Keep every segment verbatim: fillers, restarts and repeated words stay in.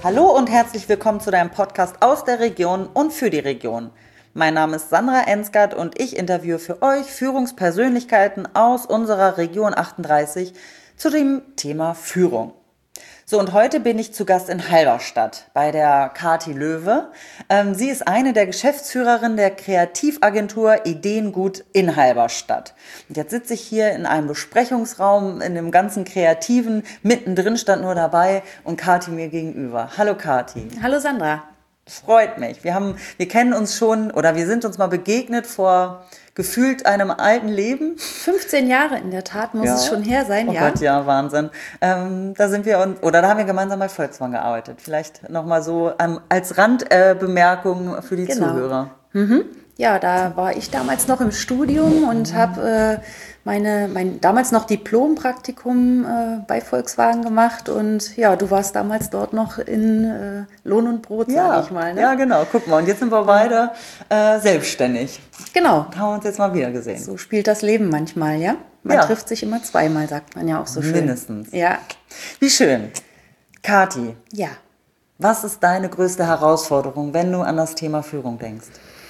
Hallo und herzlich willkommen zu deinem Podcast aus der Region und für die Region. Mein Name ist Sandra Ensgard und ich interviewe für euch Führungspersönlichkeiten aus unserer Region achtunddreißig zu dem Thema Führung. So, und heute bin ich zu Gast in Halberstadt bei der Kathi Löwe. Ähm, sie ist eine der Geschäftsführerinnen der Kreativagentur Ideengut in Halberstadt. Und jetzt sitze ich hier in einem Besprechungsraum, in dem ganzen Kreativen. Mittendrin stand nur dabei und Kathi mir gegenüber. Hallo Kathi. Hallo Sandra. Freut mich. Wir haben, wir kennen uns schon oder wir sind uns mal begegnet vor gefühlt einem alten Leben. fünfzehn Jahre in der Tat muss ja. es schon her sein, oh ja. Oh Gott, ja, Wahnsinn. Ähm, da sind wir, und, oder da haben wir gemeinsam bei Volkswagen gearbeitet. Vielleicht nochmal so ähm, als Randbemerkung äh, für die genau. Zuhörer. Mhm. Ja, da war ich damals noch im Studium und mhm. habe äh, meine, mein damals noch Diplompraktikum äh, bei Volkswagen gemacht und ja, du warst damals dort noch in äh, Lohn und Brot, ja, sag ich mal. Ne? Ja, genau. Guck mal, und jetzt sind wir beide äh, selbstständig. Genau. Haben wir uns jetzt mal wieder gesehen. So spielt das Leben manchmal, ja? Man ja. trifft sich immer zweimal, sagt man ja auch so schön. Mindestens. Ja. Wie schön. Kathi. Ja. Was ist deine größte Herausforderung, wenn du an das Thema Führung denkst?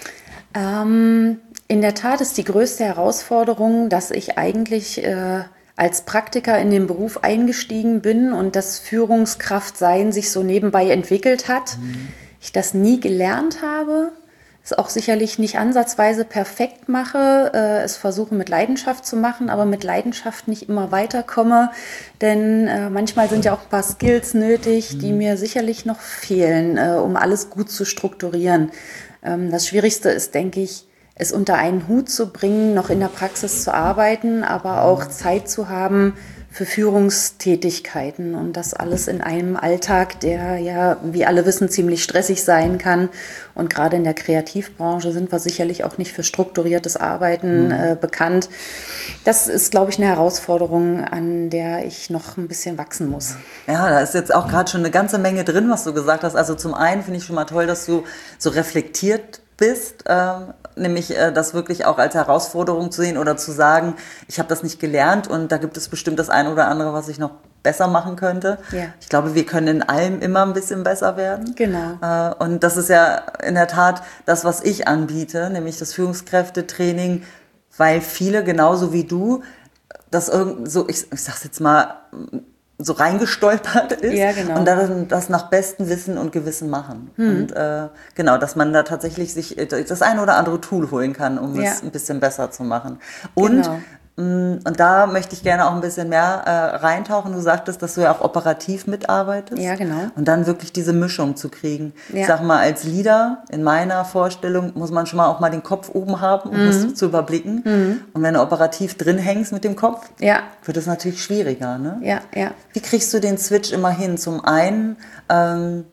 Ähm, in der Tat ist die größte Herausforderung, dass ich eigentlich äh, als Praktiker in den Beruf eingestiegen bin und das Führungskraftsein sich so nebenbei entwickelt hat. Mhm. Ich das nie gelernt habe, es auch sicherlich nicht ansatzweise perfekt mache, äh, es versuche mit Leidenschaft zu machen, aber mit Leidenschaft nicht immer weiterkomme, denn äh, manchmal sind ja auch ein paar Skills nötig, die mir sicherlich noch fehlen, äh, um alles gut zu strukturieren. Ähm, das Schwierigste ist, denke ich, es unter einen Hut zu bringen, noch in der Praxis zu arbeiten, aber auch Zeit zu haben für Führungstätigkeiten und das alles in einem Alltag, der ja, wie alle wissen, ziemlich stressig sein kann. Und gerade in der Kreativbranche sind wir sicherlich auch nicht für strukturiertes Arbeiten äh, bekannt. Das ist, glaube ich, eine Herausforderung, an der ich noch ein bisschen wachsen muss. Ja, da ist jetzt auch gerade schon eine ganze Menge drin, was du gesagt hast. Also zum einen finde ich schon mal toll, dass du so reflektiert bist, ähm, nämlich äh, das wirklich auch als Herausforderung zu sehen oder zu sagen, ich habe das nicht gelernt und da gibt es bestimmt das eine oder andere, was ich noch besser machen könnte. Ja. Ich glaube, wir können in allem immer ein bisschen besser werden. Genau. Äh, und das ist ja in der Tat das, was ich anbiete, nämlich das Führungskräftetraining, weil viele genauso wie du das irgend so, ich, ich sag's jetzt mal, so reingestolpert ist ja, genau. und dann das nach bestem Wissen und Gewissen machen. Hm. Und äh, genau, dass man da tatsächlich sich das ein oder andere Tool holen kann, um ja. es ein bisschen besser zu machen. Und genau. mh, und da möchte ich gerne auch ein bisschen mehr äh, reintauchen. Du sagtest, dass du ja auch operativ mitarbeitest. Ja, genau. Und dann wirklich diese Mischung zu kriegen. Ja. Ich sag mal, als Leader in meiner Vorstellung muss man schon mal auch mal den Kopf oben haben, um es mhm. zu überblicken. Mhm. Und wenn du operativ drin hängst mit dem Kopf, ja. wird es natürlich schwieriger. Ne? Ja, ja. Wie kriegst du den Switch immer hin? Zum einen, ähm,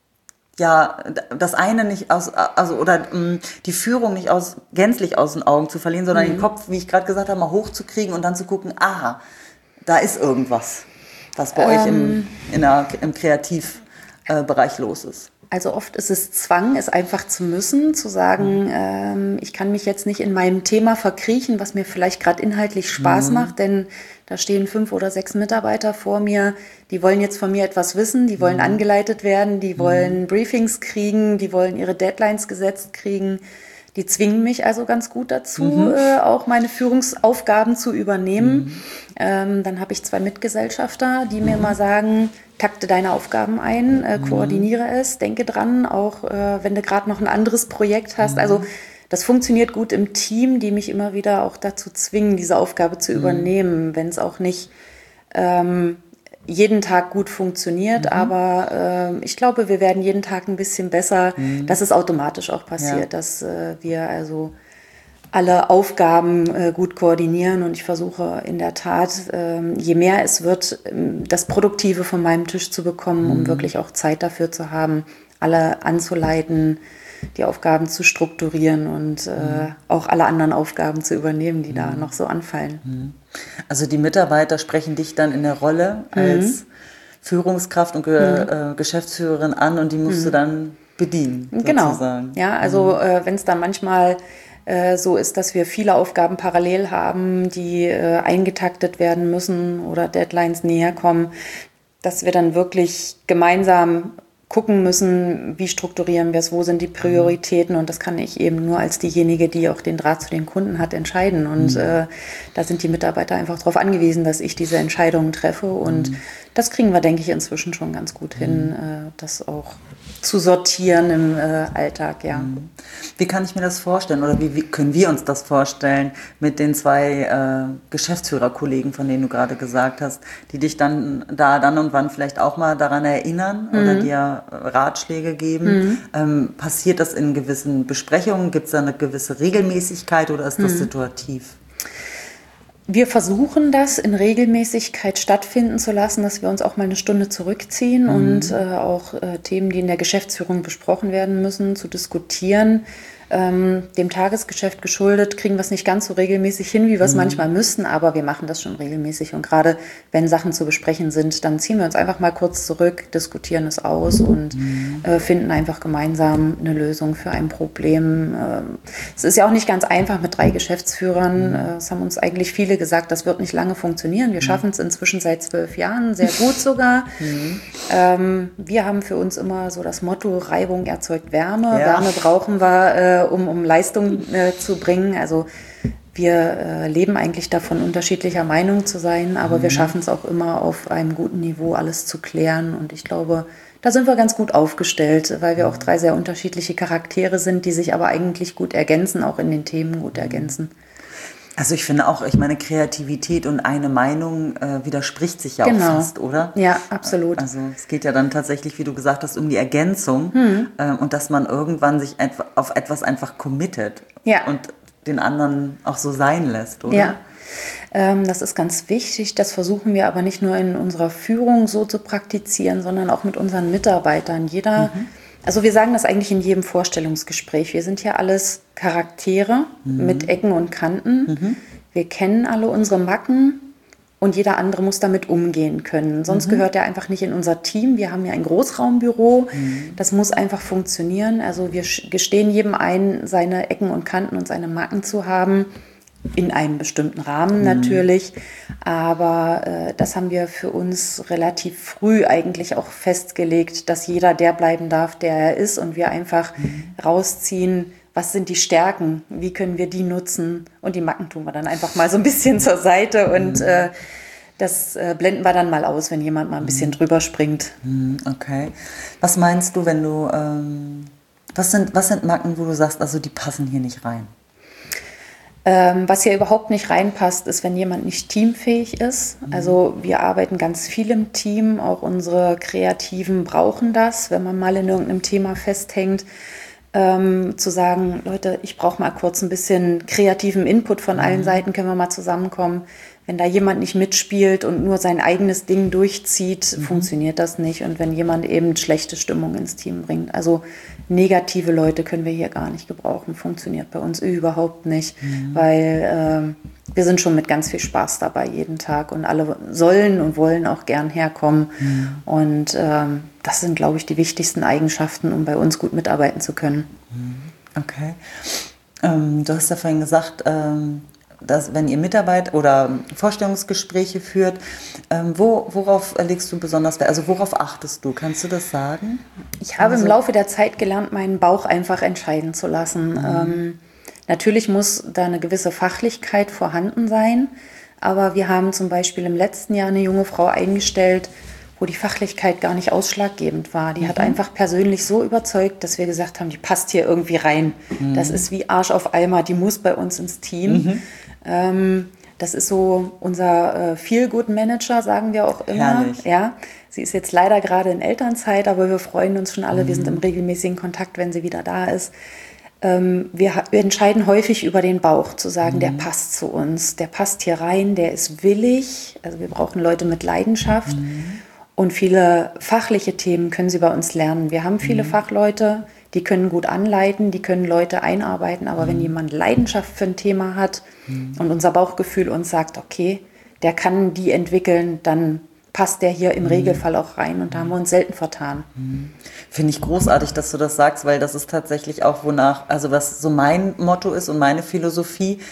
ja, das eine nicht aus, also oder ähm, die Führung nicht aus gänzlich aus den Augen zu verlieren, sondern mhm. den Kopf, wie ich gerade gesagt habe, mal hochzukriegen und dann zu gucken, aha, da ist irgendwas, was bei ähm, euch im, in der, im Kreativbereich äh, los ist. Also oft ist es Zwang, es einfach zu müssen, zu sagen, mhm. ähm, ich kann mich jetzt nicht in meinem Thema verkriechen, was mir vielleicht gerade inhaltlich Spaß mhm. macht, denn da stehen fünf oder sechs Mitarbeiter vor mir, die wollen jetzt von mir etwas wissen, die wollen mhm. angeleitet werden, die wollen mhm. Briefings kriegen, die wollen ihre Deadlines gesetzt kriegen. Die zwingen mich also ganz gut dazu, mhm. äh, auch meine Führungsaufgaben zu übernehmen. Mhm. Ähm, dann habe ich zwei Mitgesellschafter, die mir mhm. mal sagen, takte deine Aufgaben ein, äh, koordiniere mhm. es, denke dran, auch äh, wenn du gerade noch ein anderes Projekt hast. Mhm. Also das funktioniert gut im Team, die mich immer wieder auch dazu zwingen, diese Aufgabe zu mhm. übernehmen, wenn es auch nicht ähm, jeden Tag gut funktioniert, mhm. aber äh, ich glaube, wir werden jeden Tag ein bisschen besser, mhm. dass es automatisch auch passiert, ja. dass äh, wir also alle Aufgaben äh, gut koordinieren und ich versuche in der Tat, äh, je mehr es wird, das Produktive von meinem Tisch zu bekommen, mhm. um wirklich auch Zeit dafür zu haben, alle anzuleiten, die Aufgaben zu strukturieren und äh, mhm. auch alle anderen Aufgaben zu übernehmen, die mhm. da noch so anfallen. Mhm. Also die Mitarbeiter sprechen dich dann in der Rolle als mhm. Führungskraft und Ge- mhm. äh, Geschäftsführerin an und die musst mhm. du dann bedienen, sozusagen. Genau, ja, also mhm. äh, wenn es dann manchmal äh, so ist, dass wir viele Aufgaben parallel haben, die äh, eingetaktet werden müssen oder Deadlines näher kommen, dass wir dann wirklich gemeinsam gucken müssen, wie strukturieren wir es, wo sind die Prioritäten, und das kann ich eben nur als diejenige, die auch den Draht zu den Kunden hat, entscheiden. Und mhm. äh, da sind die Mitarbeiter einfach darauf angewiesen, dass ich diese Entscheidungen treffe, und mhm. das kriegen wir, denke ich, inzwischen schon ganz gut hin, äh, das auch zu sortieren im äh, Alltag, ja. Wie kann ich mir das vorstellen, oder wie, wie können wir uns das vorstellen mit den zwei äh, Geschäftsführerkollegen, von denen du gerade gesagt hast, die dich dann da dann und wann vielleicht auch mal daran erinnern mhm. oder dir Ratschläge geben? Mhm. Ähm, passiert das in gewissen Besprechungen? Gibt es da eine gewisse Regelmäßigkeit oder ist das mhm. situativ? Wir versuchen das in Regelmäßigkeit stattfinden zu lassen, dass wir uns auch mal eine Stunde zurückziehen mhm. und äh, auch äh, Themen, die in der Geschäftsführung besprochen werden müssen, zu diskutieren. Ähm, dem Tagesgeschäft geschuldet kriegen wir es nicht ganz so regelmäßig hin, wie wir es mhm. manchmal müssten, aber wir machen das schon regelmäßig. Und gerade wenn Sachen zu besprechen sind, dann ziehen wir uns einfach mal kurz zurück, diskutieren es aus und mhm. äh, finden einfach gemeinsam eine Lösung für ein Problem. Ähm, es ist ja auch nicht ganz einfach mit drei Geschäftsführern. Mhm. Äh, es haben uns eigentlich viele gesagt, das wird nicht lange funktionieren. Wir mhm. schaffen es inzwischen seit zwölf Jahren, sehr gut sogar. Mhm. Ähm, wir haben für uns immer so das Motto, Reibung erzeugt Wärme. Ja. Wärme brauchen wir, äh, Um, um Leistung äh, zu bringen. Also wir äh, leben eigentlich davon, unterschiedlicher Meinung zu sein, aber mhm. wir schaffen es auch immer auf einem guten Niveau alles zu klären, und ich glaube, da sind wir ganz gut aufgestellt, weil wir auch drei sehr unterschiedliche Charaktere sind, die sich aber eigentlich gut ergänzen, auch in den Themen gut ergänzen. Also ich finde auch, ich meine, Kreativität und eine Meinung äh, widerspricht sich ja genau. auch fast, oder? Ja, absolut. Also es geht ja dann tatsächlich, wie du gesagt hast, um die Ergänzung hm. äh, und dass man irgendwann sich etwa, auf etwas einfach committet ja. und den anderen auch so sein lässt, oder? Ja, ähm, das ist ganz wichtig. Das versuchen wir aber nicht nur in unserer Führung so zu praktizieren, sondern auch mit unseren Mitarbeitern. Jeder... Mhm. Also wir sagen das eigentlich in jedem Vorstellungsgespräch. Wir sind ja alles Charaktere mhm. mit Ecken und Kanten. Mhm. Wir kennen alle unsere Macken, und jeder andere muss damit umgehen können. Sonst mhm. gehört er einfach nicht in unser Team. Wir haben ja ein Großraumbüro. Mhm. Das muss einfach funktionieren. Also wir gestehen jedem ein, seine Ecken und Kanten und seine Macken zu haben. In einem bestimmten Rahmen natürlich, aber äh, das haben wir für uns relativ früh eigentlich auch festgelegt, dass jeder der bleiben darf, der er ist, und wir einfach mhm. rausziehen, was sind die Stärken, wie können wir die nutzen, und die Macken tun wir dann einfach mal so ein bisschen zur Seite, und mhm. äh, das äh, blenden wir dann mal aus, wenn jemand mal ein bisschen mhm. drüber springt. Okay. Was meinst du, wenn du, ähm, was sind, was sind Macken, wo du sagst, also die passen hier nicht rein? Ähm, was hier überhaupt nicht reinpasst, ist, wenn jemand nicht teamfähig ist. Mhm. Also wir arbeiten ganz viel im Team, auch unsere Kreativen brauchen das, wenn man mal in irgendeinem Thema festhängt, ähm, zu sagen, Leute, ich brauche mal kurz ein bisschen kreativen Input von mhm. allen Seiten, können wir mal zusammenkommen. Wenn da jemand nicht mitspielt und nur sein eigenes Ding durchzieht, mhm. funktioniert das nicht. Und wenn jemand eben schlechte Stimmung ins Team bringt, also negative Leute können wir hier gar nicht gebrauchen, funktioniert bei uns überhaupt nicht, mhm. weil äh, wir sind schon mit ganz viel Spaß dabei jeden Tag, und alle sollen und wollen auch gern herkommen. Mhm. Und ähm, das sind, glaube ich, die wichtigsten Eigenschaften, um bei uns gut mitarbeiten zu können. Okay. Ähm, du hast ja vorhin gesagt, ähm dass, wenn ihr Mitarbeit oder Vorstellungsgespräche führt, ähm, wo, worauf legst du besonders Wert? Also worauf achtest du? Kannst du das sagen? Ich habe also im Laufe der Zeit gelernt, meinen Bauch einfach entscheiden zu lassen. Mhm. Ähm, natürlich muss da eine gewisse Fachlichkeit vorhanden sein, aber wir haben zum Beispiel im letzten Jahr eine junge Frau eingestellt, wo die Fachlichkeit gar nicht ausschlaggebend war. Die mhm. hat einfach persönlich so überzeugt, dass wir gesagt haben, die passt hier irgendwie rein. Mhm. Das ist wie Arsch auf Eimer, die muss bei uns ins Team. Mhm. Ähm, das ist so unser äh, Feel-Good-Manager, sagen wir auch immer. Herrlich. Ja, sie ist jetzt leider gerade in Elternzeit, aber wir freuen uns schon alle. Mhm. Wir sind im regelmäßigen Kontakt, wenn sie wieder da ist. Ähm, wir, wir entscheiden häufig über den Bauch, zu sagen, mhm. der passt zu uns, der passt hier rein, der ist willig. Also wir brauchen Leute mit Leidenschaft. Mhm. Und viele fachliche Themen können sie bei uns lernen. Wir haben viele mhm. Fachleute, die können gut anleiten, die können Leute einarbeiten. Aber mhm. wenn jemand Leidenschaft für ein Thema hat mhm. und unser Bauchgefühl uns sagt, okay, der kann die entwickeln, dann passt der hier im mhm. Regelfall auch rein. Und da haben wir uns selten vertan. Mhm. Finde ich großartig, dass du das sagst, weil das ist tatsächlich auch wonach, also was so mein Motto ist und meine Philosophie.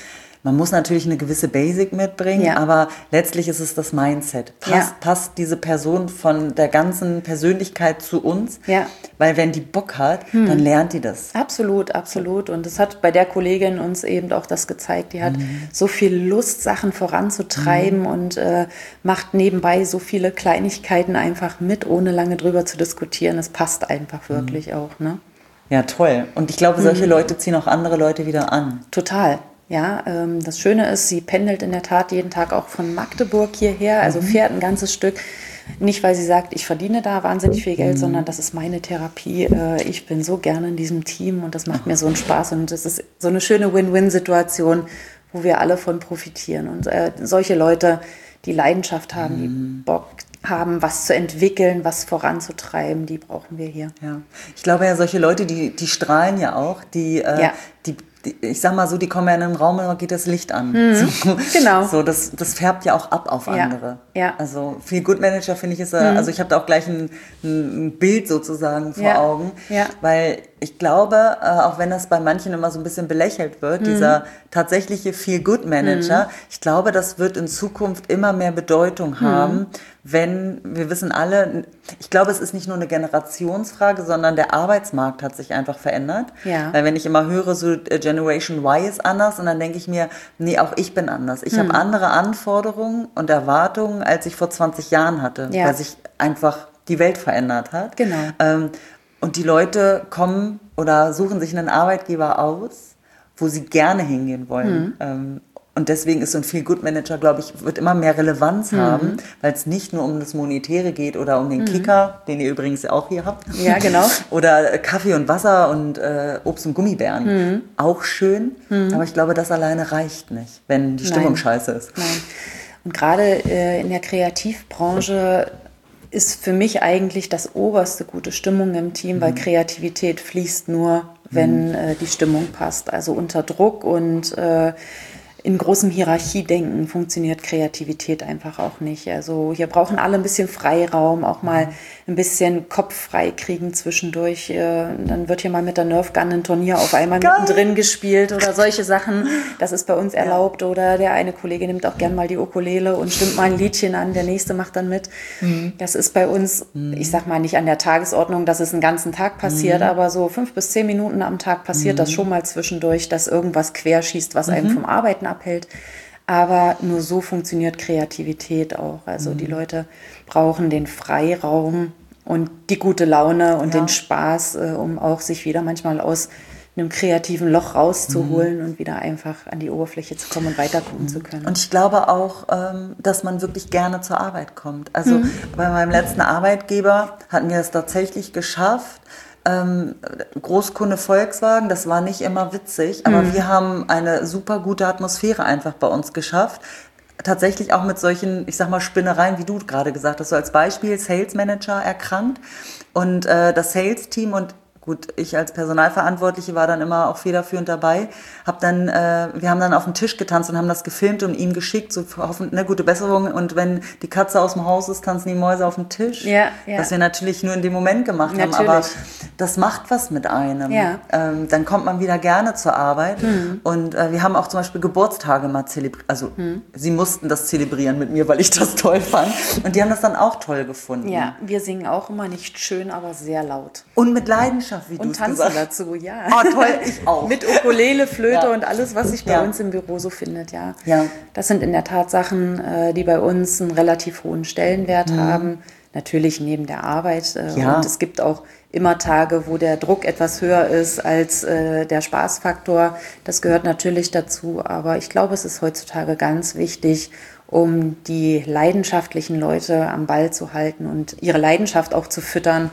man muss natürlich eine gewisse Basic mitbringen, Ja. aber letztlich ist es das Mindset. Passt, Ja. passt diese Person von der ganzen Persönlichkeit zu uns? Ja. Weil wenn die Bock hat, dann lernt die das. Absolut, absolut. Und es hat bei der Kollegin uns eben auch das gezeigt. Die hat so viel Lust, Sachen voranzutreiben und äh, macht nebenbei so viele Kleinigkeiten einfach mit, ohne lange drüber zu diskutieren. Es passt einfach wirklich auch, ne? Ja, toll. Und ich glaube, solche Leute ziehen auch andere Leute wieder an. Total. Ja, ähm, das Schöne ist, sie pendelt in der Tat jeden Tag auch von Magdeburg hierher, also fährt ein ganzes Stück. Nicht, weil sie sagt, ich verdiene da wahnsinnig viel Geld, sondern das ist meine Therapie. Äh, ich bin so gerne in diesem Team und das macht mir so einen Spaß. Und es ist so eine schöne Win-Win-Situation, wo wir alle von profitieren. Und äh, solche Leute, die Leidenschaft haben, die Bock haben, was zu entwickeln, was voranzutreiben, die brauchen wir hier. Ja. Ich glaube ja, solche Leute, die, die strahlen ja auch, die, äh, Ja. die, die, ich sag mal so, die kommen ja in einen Raum und da geht das Licht an. So, Genau. So, das, das färbt ja auch ab auf Ja. andere. Ja. Also Feel Good Manager finde ich ist, äh, also ich habe da auch gleich ein, ein Bild sozusagen vor Ja. Augen, Ja. weil ich glaube, äh, auch wenn das bei manchen immer so ein bisschen belächelt wird, dieser tatsächliche Feel Good Manager, ich glaube, das wird in Zukunft immer mehr Bedeutung haben, wenn, wir wissen alle, ich glaube, es ist nicht nur eine Generationsfrage, sondern der Arbeitsmarkt hat sich einfach verändert. Ja. Weil wenn ich immer höre, so äh, Generation Y ist anders, und dann denke ich mir, nee, auch ich bin anders. Ich habe andere Anforderungen und Erwartungen, als ich vor zwanzig Jahren hatte, Ja. weil sich einfach die Welt verändert hat. Genau. Ähm, und die Leute kommen oder suchen sich einen Arbeitgeber aus, wo sie gerne hingehen wollen. Ähm, und deswegen ist so ein Feel-Good-Manager, glaube ich, wird immer mehr Relevanz haben, weil es nicht nur um das Monetäre geht oder um den Kicker, den ihr übrigens ja auch hier habt. Ja, genau. Oder Kaffee und Wasser und äh, Obst und Gummibären. Auch schön, aber ich glaube, das alleine reicht nicht, wenn die Stimmung Nein. scheiße ist. Nein. Und gerade äh, in der Kreativbranche ist für mich eigentlich das oberste gute Stimmung im Team, weil Kreativität fließt nur, wenn äh, die Stimmung passt. Also unter Druck und äh, in großem Hierarchiedenken funktioniert Kreativität einfach auch nicht. Also hier brauchen alle ein bisschen Freiraum, auch mal ein bisschen Kopf frei kriegen zwischendurch. Äh, Dann wird hier mal mit der Nerf Gun ein Turnier auf einmal Geil. mittendrin gespielt oder solche Sachen. Das ist bei uns erlaubt. Oder der eine Kollege nimmt auch gern mal die Ukulele und stimmt mal ein Liedchen an, der nächste macht dann mit. Das ist bei uns, ich sag mal nicht an der Tagesordnung, dass es einen ganzen Tag passiert, aber so fünf bis zehn Minuten am Tag passiert das schon mal zwischendurch, dass irgendwas querschießt, was einem vom Arbeiten abhält. Aber nur so funktioniert Kreativität auch. Also die Leute brauchen den Freiraum und die gute Laune und Ja. den Spaß, äh, um auch sich wieder manchmal aus einem kreativen Loch rauszuholen und wieder einfach an die Oberfläche zu kommen und weiter gucken zu können. Und ich glaube auch, ähm, dass man wirklich gerne zur Arbeit kommt. Also bei meinem letzten Arbeitgeber hatten wir es tatsächlich geschafft. Ähm, Großkunde Volkswagen, das war nicht immer witzig, aber wir haben eine super gute Atmosphäre einfach bei uns geschafft. Tatsächlich auch mit solchen, ich sag mal, Spinnereien, wie du gerade gesagt hast, so als Beispiel Sales Manager erkrankt und äh, das Sales-Team und gut, ich als Personalverantwortliche war dann immer auch federführend dabei. Hab dann, äh, wir haben dann auf den Tisch getanzt und haben das gefilmt und ihm geschickt, so hoffen, ne, gute Besserung. Und wenn die Katze aus dem Haus ist, tanzen die Mäuse auf dem Tisch. Ja, ja. Was wir natürlich nur in dem Moment gemacht haben, Natürlich. aber das macht was mit einem. Ja. Ähm, dann kommt man wieder gerne zur Arbeit. Und äh, wir haben auch zum Beispiel Geburtstage mal zelebriert. Also sie mussten das zelebrieren mit mir, weil ich das toll fand. Und die haben das dann auch toll gefunden. Ja, wir singen auch immer nicht schön, aber sehr laut. Und mit Leidenschaft, wie du Und es tanzen gesagt hast. dazu, ja. Oh, toll, ich auch. Mit Ukulele, Flöte Ja. und alles, was sich bei Ja. uns im Büro so findet, ja. Ja. Das sind in der Tat Sachen, äh, die bei uns einen relativ hohen Stellenwert haben. Natürlich neben der Arbeit. Äh, Ja. Und es gibt auch immer Tage, wo der Druck etwas höher ist als äh, der Spaßfaktor. Das gehört natürlich dazu. Aber ich glaube, es ist heutzutage ganz wichtig, um die leidenschaftlichen Leute am Ball zu halten und ihre Leidenschaft auch zu füttern,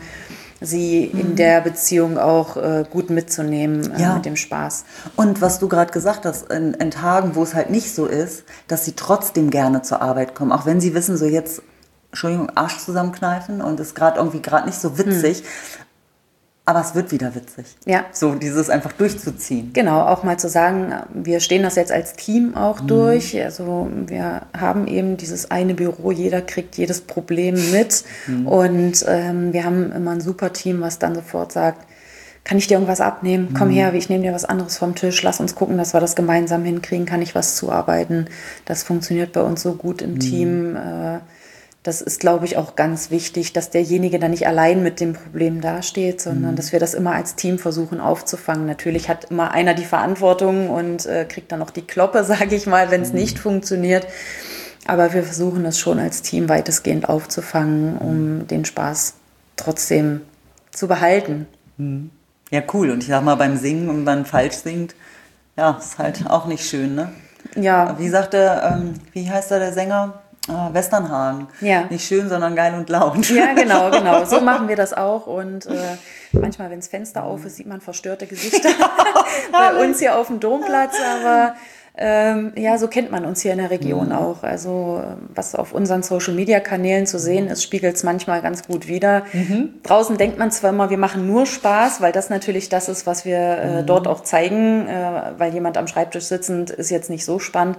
sie in der Beziehung auch äh, gut mitzunehmen äh, Ja. mit dem Spaß. Und was du gerade gesagt hast, in, in Tagen, wo es halt nicht so ist, dass sie trotzdem gerne zur Arbeit kommen, auch wenn sie wissen, so jetzt, Entschuldigung, Arsch zusammenkneifen und ist gerade irgendwie gerade nicht so witzig, aber es wird wieder witzig. Ja. So dieses einfach durchzuziehen. Genau, auch mal zu sagen, wir stehen das jetzt als Team auch durch. Also wir haben eben dieses eine Büro, jeder kriegt jedes Problem mit. Und ähm, wir haben immer ein super Team, was dann sofort sagt, kann ich dir irgendwas abnehmen? Mhm. Komm her, ich nehme dir was anderes vom Tisch. Lass uns gucken, dass wir das gemeinsam hinkriegen. Kann ich was zuarbeiten? Das funktioniert bei uns so gut im mhm. Team. Das ist, glaube ich, auch ganz wichtig, dass derjenige dann nicht allein mit dem Problem dasteht, sondern mhm. dass wir das immer als Team versuchen aufzufangen. Natürlich hat immer einer die Verantwortung und äh, kriegt dann auch die Kloppe, sage ich mal, wenn es mhm. nicht funktioniert. Aber wir versuchen das schon als Team weitestgehend aufzufangen, um mhm. den Spaß trotzdem zu behalten. Mhm. Ja, cool. Und ich sag mal, beim Singen, wenn man falsch singt, ja, ist halt auch nicht schön, ne? Ja. Wie sagte, ähm, wie heißt da der Sänger? Ah, Westernhagen. Ja. Nicht schön, sondern geil und laut. Ja, genau, genau. So machen wir das auch. Und äh, manchmal, wenn das Fenster auf ist, sieht man verstörte Gesichter bei uns hier auf dem Domplatz. Aber ähm, ja, so kennt man uns hier in der Region mhm. auch. Also was auf unseren Social-Media-Kanälen zu sehen ist, spiegelt es manchmal ganz gut wider. Mhm. Draußen denkt man zwar immer, wir machen nur Spaß, weil das natürlich das ist, was wir äh, mhm. dort auch zeigen. Äh, weil jemand am Schreibtisch sitzend ist jetzt nicht so spannend.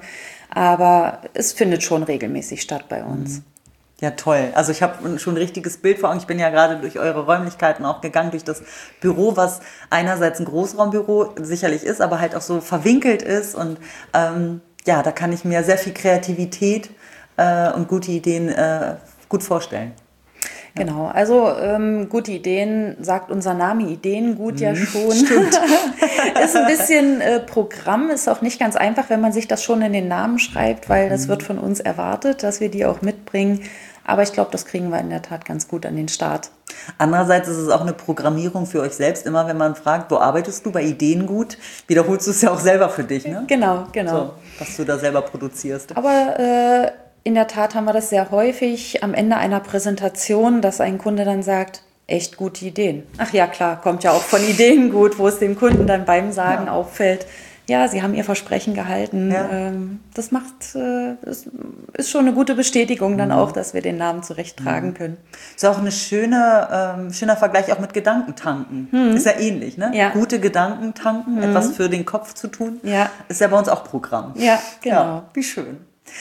Aber es findet schon regelmäßig statt bei uns. Ja, toll. Also ich habe schon ein richtiges Bild vor Augen. Ich bin ja gerade durch eure Räumlichkeiten auch gegangen, durch das Büro, was einerseits ein Großraumbüro sicherlich ist, aber halt auch so verwinkelt ist. Und ähm, ja, da kann ich mir sehr viel Kreativität äh, und gute Ideen äh, gut vorstellen. Ja. Genau, also ähm, gute Ideen, sagt unser Name, Ideen gut ja schon. Stimmt. Ist ein bisschen äh, Programm, ist auch nicht ganz einfach, wenn man sich das schon in den Namen schreibt, weil das mhm. wird von uns erwartet, dass wir die auch mitbringen. Aber ich glaube, das kriegen wir in der Tat ganz gut an den Start. Andererseits ist es auch eine Programmierung für euch selbst. Immer wenn man fragt, wo arbeitest du bei Ideen gut, wiederholst du es ja auch selber für dich, ne? Genau, genau. So, was du da selber produzierst. Aber äh, in der Tat haben wir das sehr häufig am Ende einer Präsentation, dass ein Kunde dann sagt, echt gute Ideen. Ach ja, klar, kommt ja auch von Ideen gut, wo es dem Kunden dann beim Sagen ja. auffällt. Ja, sie haben ihr Versprechen gehalten. Ja. Ähm, das macht, äh, das ist schon eine gute Bestätigung dann mhm. auch, dass wir den Namen zurecht tragen mhm. können. Ist auch ein schöne, ähm, schöner Vergleich auch mit Gedankentanken. Mhm. Ist ja ähnlich, ne? Ja. Gute Gedanken tanken, mhm. etwas für den Kopf zu tun, ja. ist ja bei uns auch Programm. Ja, genau. Ja, wie schön.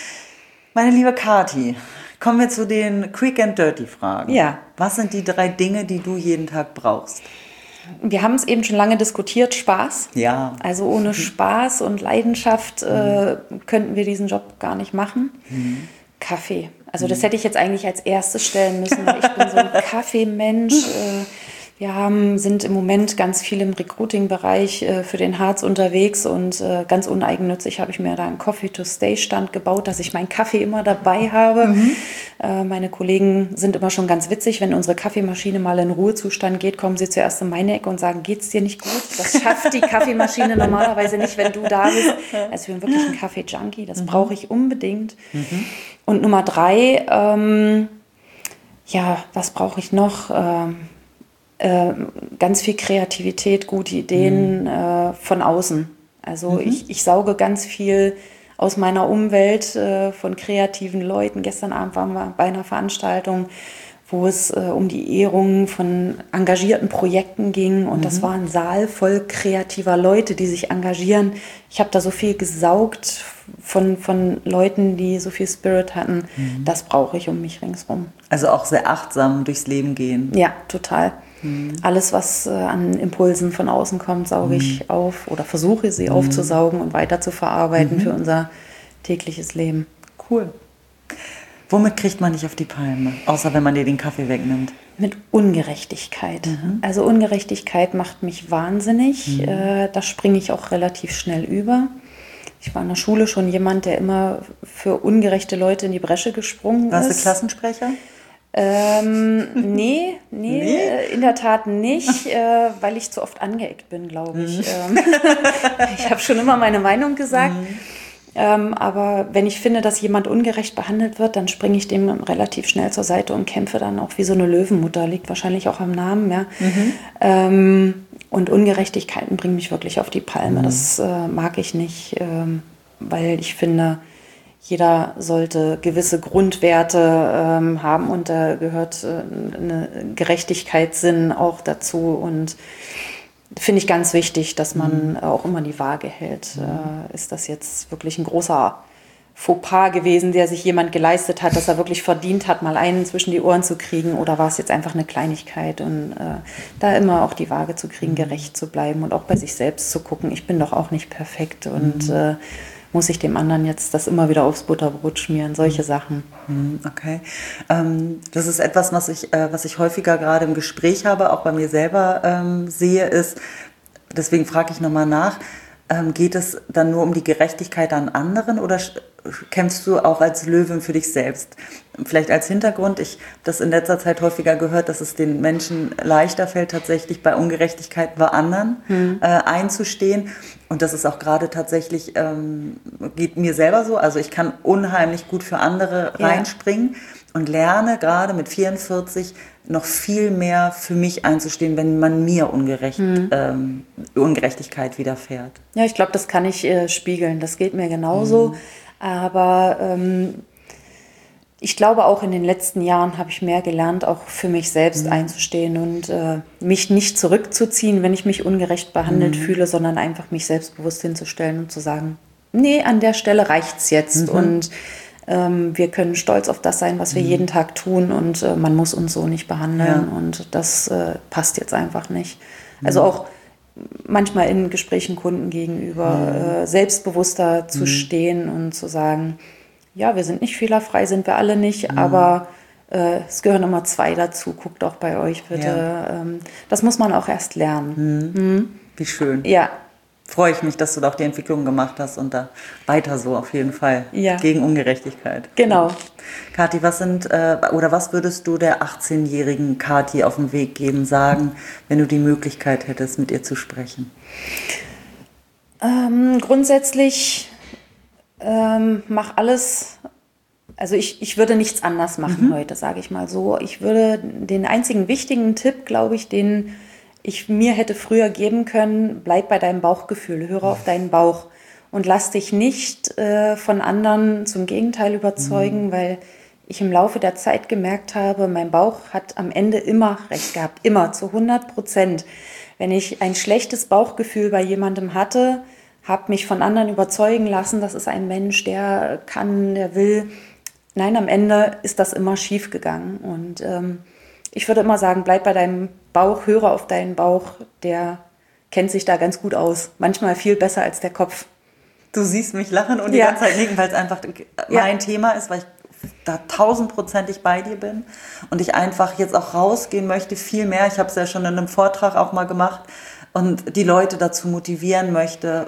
Meine liebe Kathi, kommen wir zu den Quick and Dirty Fragen. Ja. Was sind die drei Dinge, die du jeden Tag brauchst? Wir haben es eben schon lange diskutiert, Spaß. Ja. Also ohne Spaß und Leidenschaft äh, könnten wir diesen Job gar nicht machen. Mhm. Kaffee. Also das hätte ich jetzt eigentlich als erstes stellen müssen, weil ich bin so ein Kaffeemensch. Äh, Wir haben, sind im Moment ganz viel im Recruiting-Bereich äh, für den Harz unterwegs und äh, ganz uneigennützig habe ich mir da einen Coffee-to-Stay-Stand gebaut, dass ich meinen Kaffee immer dabei habe. Mhm. Äh, meine Kollegen sind immer schon ganz witzig, wenn unsere Kaffeemaschine mal in Ruhezustand geht, kommen sie zuerst in meine Ecke und sagen, geht's dir nicht gut? Das schafft die Kaffeemaschine normalerweise nicht, wenn du da bist. Also wir sind wirklich ein Kaffee-Junkie, das mhm. brauche ich unbedingt. Mhm. Und Nummer drei, ähm, ja, was brauche ich noch? Ähm, Äh, ganz viel Kreativität, gute Ideen mhm. äh, von außen. Also mhm. ich, ich sauge ganz viel aus meiner Umwelt äh, von kreativen Leuten. Gestern Abend waren wir bei einer Veranstaltung, wo es äh, um die Ehrung von engagierten Projekten ging. Und mhm. das war ein Saal voll kreativer Leute, die sich engagieren. Ich habe da so viel gesaugt von, von Leuten, die so viel Spirit hatten. Mhm. Das brauche ich um mich ringsrum. Also auch sehr achtsam durchs Leben gehen. Ja, total. Mhm. Alles, was äh, an Impulsen von außen kommt, sauge mhm. ich auf oder versuche sie mhm. aufzusaugen und weiter zu verarbeiten mhm. für unser tägliches Leben. Cool. Womit kriegt man dich auf die Palme, außer wenn man dir den Kaffee wegnimmt? Mit Ungerechtigkeit. Mhm. Also Ungerechtigkeit macht mich wahnsinnig. Mhm. Äh, da springe ich auch relativ schnell über. Ich war in der Schule schon jemand, der immer für ungerechte Leute in die Bresche gesprungen Warst ist. Warst du Klassensprecher? Ähm, nee, nee, nee, in der Tat nicht, äh, weil ich zu oft angeeckt bin, glaube ich. Mhm. Ähm, ich habe schon immer meine Meinung gesagt, mhm. ähm, aber wenn ich finde, dass jemand ungerecht behandelt wird, dann springe ich dem relativ schnell zur Seite und kämpfe dann auch wie so eine Löwenmutter, liegt wahrscheinlich auch am Namen, ja. Mhm. Ähm, und Ungerechtigkeiten bringen mich wirklich auf die Palme, mhm. das äh, mag ich nicht, ähm, weil ich finde, jeder sollte gewisse Grundwerte ähm, haben und da gehört äh, eine Gerechtigkeitssinn auch dazu und finde ich ganz wichtig, dass man mhm. auch immer die Waage hält. Mhm. Äh, ist das jetzt wirklich ein großer Fauxpas gewesen, der sich jemand geleistet hat, dass er wirklich verdient hat, mal einen zwischen die Ohren zu kriegen, oder war es jetzt einfach eine Kleinigkeit? Und äh, da immer auch die Waage zu kriegen, gerecht zu bleiben und auch bei sich selbst zu gucken, ich bin doch auch nicht perfekt und mhm. äh, muss ich dem anderen jetzt das immer wieder aufs Butterbrot schmieren, solche Sachen. Okay. Ähm, das ist etwas, was ich, äh, was ich häufiger gerade im Gespräch habe, auch bei mir selber ähm, sehe, ist, deswegen frage ich nochmal nach, ähm, geht es dann nur um die Gerechtigkeit an anderen oder kämpfst du auch als Löwin für dich selbst? Vielleicht als Hintergrund, ich habe das in letzter Zeit häufiger gehört, dass es den Menschen leichter fällt, tatsächlich bei Ungerechtigkeit bei anderen hm. äh, einzustehen. Und das ist auch gerade tatsächlich, ähm, geht mir selber so, also ich kann unheimlich gut für andere ja. reinspringen und lerne gerade mit vierundvierzig noch viel mehr für mich einzustehen, wenn man mir ungerecht, hm. ähm, Ungerechtigkeit widerfährt. Ja, ich glaube, das kann ich äh, spiegeln, das geht mir genauso. Hm. Aber ähm, ich glaube, auch in den letzten Jahren habe ich mehr gelernt, auch für mich selbst mhm. einzustehen und äh, mich nicht zurückzuziehen, wenn ich mich ungerecht behandelt mhm. fühle, sondern einfach mich selbstbewusst hinzustellen und zu sagen, nee, an der Stelle reicht's jetzt. Mhm. Und ähm, wir können stolz auf das sein, was wir mhm. jeden Tag tun, und äh, man muss uns so nicht behandeln ja. und das äh, passt jetzt einfach nicht. Mhm. Also auch manchmal in Gesprächen Kunden gegenüber mhm. äh, selbstbewusster zu mhm. stehen und zu sagen, ja, wir sind nicht fehlerfrei, sind wir alle nicht, mhm. aber äh, es gehören immer zwei dazu. Guckt auch bei euch bitte. Ja. Ähm, das muss man auch erst lernen. Mhm. Mhm. Wie schön. Ja. Freue ich mich, dass du da auch die Entwicklung gemacht hast und da weiter so auf jeden Fall ja. gegen Ungerechtigkeit. Genau. Kathi, was sind äh, oder was würdest du der achtzehnjährigen Kathi auf den Weg geben, sagen, wenn du die Möglichkeit hättest, mit ihr zu sprechen? Ähm, grundsätzlich ähm, mach alles. Also ich, ich würde nichts anders machen mhm. heute, sage ich mal so. Ich würde den einzigen wichtigen Tipp, glaube ich, den ich mir hätte früher geben können, bleib bei deinem Bauchgefühl, höre auf deinen Bauch und lass dich nicht äh, von anderen zum Gegenteil überzeugen, mhm. weil ich im Laufe der Zeit gemerkt habe, mein Bauch hat am Ende immer recht gehabt, immer zu hundert Prozent. Wenn ich ein schlechtes Bauchgefühl bei jemandem hatte, habe mich von anderen überzeugen lassen, das ist ein Mensch, der kann, der will. Nein, am Ende ist das immer schief gegangen. Und ähm, ich würde immer sagen, bleib bei deinem Bauch, höre auf deinen Bauch, der kennt sich da ganz gut aus. Manchmal viel besser als der Kopf. Du siehst mich lachen und die ja. ganze Zeit nicken, weil es einfach ja. mein Thema ist, weil ich da tausendprozentig bei dir bin und ich einfach jetzt auch rausgehen möchte, viel mehr. Ich habe es ja schon in einem Vortrag auch mal gemacht und die Leute dazu motivieren möchte,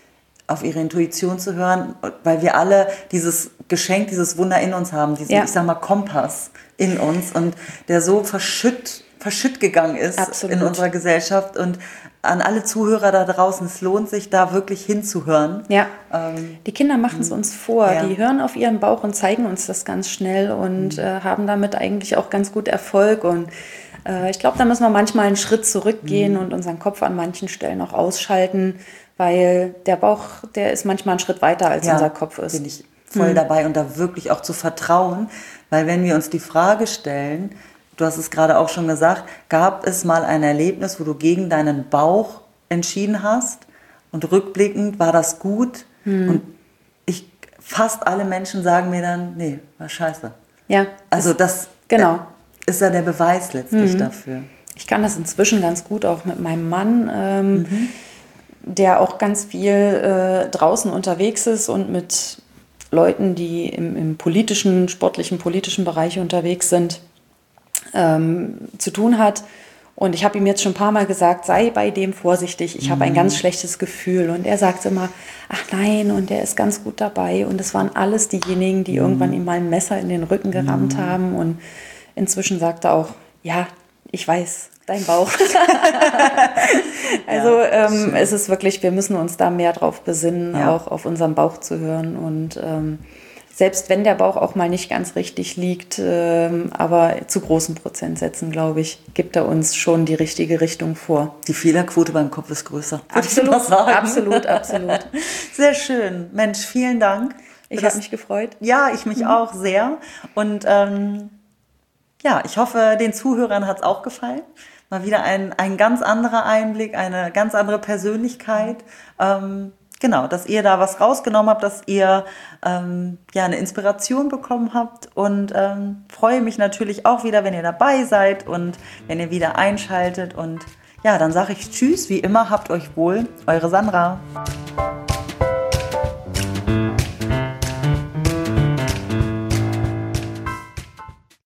auf ihre Intuition zu hören, weil wir alle dieses Geschenk, dieses Wunder in uns haben, diesen, ja. ich sag mal, Kompass in uns und der so verschütt, verschütt gegangen ist Absolut. In unserer Gesellschaft. Und an alle Zuhörer da draußen, es lohnt sich, da wirklich hinzuhören. Ja, ähm, die Kinder machen es uns vor. Ja. Die hören auf ihren Bauch und zeigen uns das ganz schnell und mhm. äh, haben damit eigentlich auch ganz gut Erfolg. Und äh, ich glaube, da müssen wir manchmal einen Schritt zurückgehen mhm. und unseren Kopf an manchen Stellen auch ausschalten, weil der Bauch, der ist manchmal einen Schritt weiter, als ja, unser Kopf ist. Bin ich voll mhm. dabei und da wirklich auch zu vertrauen, weil wenn wir uns die Frage stellen, du hast es gerade auch schon gesagt, gab es mal ein Erlebnis, wo du gegen deinen Bauch entschieden hast und rückblickend war das gut mhm. und ich, fast alle Menschen sagen mir dann, nee, war scheiße. Ja. Also das genau. ist ja der Beweis letztlich mhm. dafür. Ich kann das inzwischen ganz gut auch mit meinem Mann, ähm, mhm. der auch ganz viel äh, draußen unterwegs ist und mit Leuten, die im, im politischen, sportlichen, politischen Bereich unterwegs sind, ähm, zu tun hat. Und ich habe ihm jetzt schon ein paar Mal gesagt, sei bei dem vorsichtig, ich mhm. habe ein ganz schlechtes Gefühl. Und er sagt immer, ach nein, und er ist ganz gut dabei. Und es waren alles diejenigen, die mhm. irgendwann ihm mal ein Messer in den Rücken gerammt mhm. haben. Und inzwischen sagt er auch, ja, ich weiß, dein Bauch. Also ja, ähm, es ist wirklich, wir müssen uns da mehr drauf besinnen, ja. auch auf unseren Bauch zu hören. Und ähm, selbst wenn der Bauch auch mal nicht ganz richtig liegt, ähm, aber zu großen Prozentsätzen, glaube ich, gibt er uns schon die richtige Richtung vor. Die Fehlerquote beim Kopf ist größer. Absolut, absolut, absolut. Sehr schön. Mensch, vielen Dank. Ich habe mich gefreut. Ja, ich mich mhm. auch sehr. Und ähm, ja, ich hoffe, den Zuhörern hat es auch gefallen. Mal wieder ein, ein ganz anderer Einblick, eine ganz andere Persönlichkeit. Ähm, genau, dass ihr da was rausgenommen habt, dass ihr ähm, ja eine Inspiration bekommen habt und ähm, freue mich natürlich auch wieder, wenn ihr dabei seid und wenn ihr wieder einschaltet und ja, dann sage ich Tschüss, wie immer, habt euch wohl, eure Sandra.